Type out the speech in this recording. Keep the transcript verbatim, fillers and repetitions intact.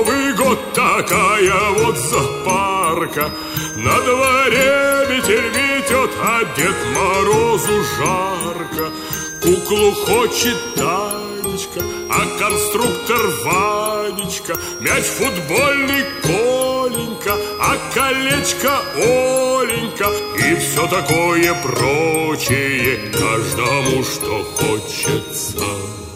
Новый год такая вот запарка. На дворе метель метет, а Дед Морозу жарко. Куклу хочет Танечка, а конструктор Ванечка. Мяч футбольный Коленька, а колечко Оленька. И все такое прочее, каждому что хочется.